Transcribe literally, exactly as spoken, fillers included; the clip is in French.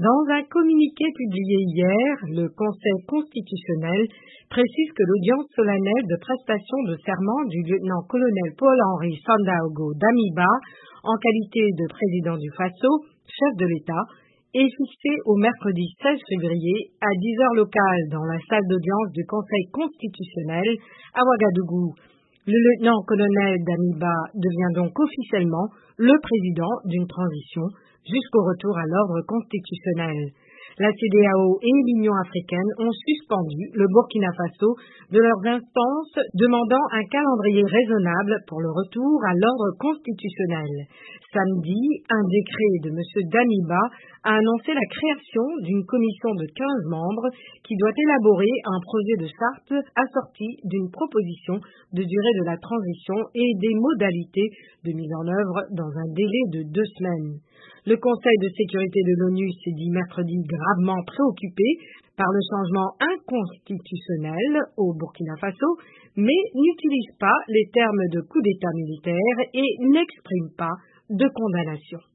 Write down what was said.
Dans un communiqué publié hier, le Conseil constitutionnel précise que l'audience solennelle de prestation de serment du lieutenant-colonel Paul-Henri Sandaogo Damiba, en qualité de président du Faso, chef de l'État, est fixée au mercredi seize février à dix heures locales dans la salle d'audience du Conseil constitutionnel à Ouagadougou. Le lieutenant-colonel Damiba devient donc officiellement le président d'une transition jusqu'au retour à l'ordre constitutionnel. La C E D E A O et l'Union africaine ont suspendu le Burkina Faso de leurs instances demandant un calendrier raisonnable pour le retour à l'ordre constitutionnel. Samedi, un décret de M. Damiba a annoncé la création d'une commission de quinze membres qui doit élaborer un projet de charte assorti d'une proposition de durée de la transition et des modalités de mise en œuvre dans un délai de deux semaines. Le Conseil de sécurité de l'ONU s'est dit mercredi gravement préoccupé par le changement inconstitutionnel au Burkina Faso, mais n'utilise pas les termes de coup d'État militaire et n'exprime pas de condamnation.